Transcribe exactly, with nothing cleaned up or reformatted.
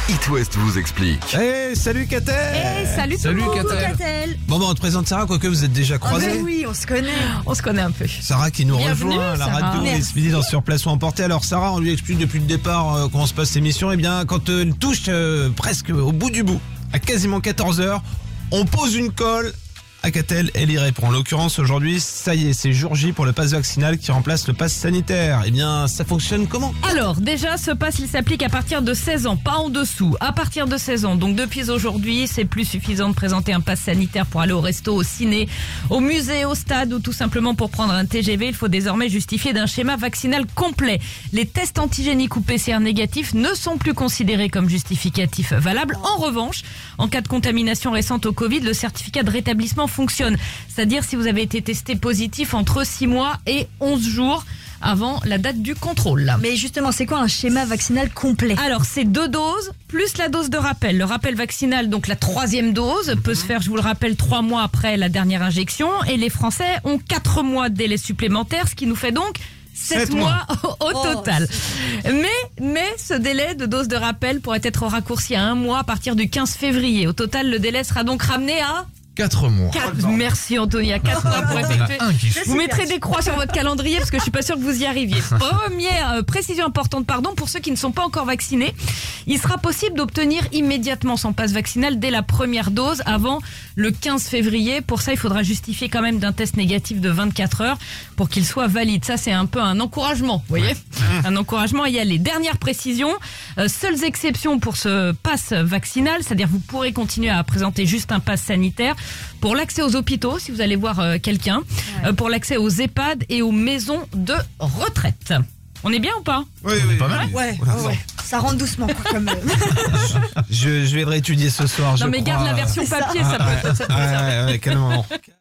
It West vous explique. Hey, salut Catel. Hey, salut, Salut tout le monde. Catel. Catel. Bon, bah, on te présente Sarah, quoique vous êtes déjà Ah croisés. ben oui, on se connaît. On se connaît un peu. Sarah qui nous Bienvenue, rejoint à la Sarah. radio et Merci. ce midi dans Sur Place ou Emporté. Alors Sarah, on lui explique depuis le départ euh, comment se passe l'émission. Et bien, quand euh, elle touche euh, presque au bout du bout, à quasiment quatorze heures, on pose une colle à Catel, elle y répond. En l'occurrence, aujourd'hui, ça y est, c'est jour J pour le pass vaccinal qui remplace le pass sanitaire. Eh bien, ça fonctionne comment? Alors, déjà, ce pass, il s'applique à partir de seize ans, pas en dessous. À partir de seize ans. Donc, depuis aujourd'hui, c'est plus suffisant de présenter un pass sanitaire pour aller au resto, au ciné, au musée, au stade ou tout simplement pour prendre un T G V. Il faut désormais justifier d'un schéma vaccinal complet. Les tests antigéniques ou P C R négatifs ne sont plus considérés comme justificatifs valables. En revanche, en cas de contamination récente au Covid, le certificat de rétablissement fonctionne. C'est-à-dire si vous avez été testé positif entre six mois et onze jours avant la date du contrôle. Mais justement, c'est quoi un schéma vaccinal complet? Alors, c'est deux doses, plus la dose de rappel. Le rappel vaccinal, donc la troisième dose, peut se faire, je vous le rappelle, trois mois après la dernière injection. Et les Français ont quatre mois de délai supplémentaire, ce qui nous fait donc sept Sept mois au, au Oh, total. Mais, mais ce délai de dose de rappel pourrait être raccourci à un mois à partir du quinze février. Au total, le délai sera donc ramené à quatre mois. quatre. Merci Anthony, à quatre mois pour effectuer. Un qui Vous mettrez des croix sur votre calendrier parce que je suis pas sûre que vous y arriviez. Première euh, précision importante, pardon, pour ceux qui ne sont pas encore vaccinés, il sera possible d'obtenir immédiatement son passe vaccinal dès la première dose avant le quinze février. Pour ça, il faudra justifier quand même d'un test négatif de vingt-quatre heures pour qu'il soit valide. Ça, c'est un peu un encouragement, vous voyez, un encouragement à y aller. Dernière précision, euh, seules exceptions pour ce passe vaccinal, c'est-à-dire vous pourrez continuer à présenter juste un passe sanitaire pour l'accès aux hôpitaux, si vous allez voir euh, quelqu'un, Ouais. euh, pour l'accès aux EHPAD et aux maisons de retraite. On est bien ou pas? Oui, oui, pas mal. Ouais, Voilà. ouais, ouais. Ça rentre doucement quoi, comme. Je, je vais le réétudier ce soir. Non je mais garde crois. la version C'est ça. papier, ça peut être ça peut être Ouais, servir. ouais, ouais, quel moment.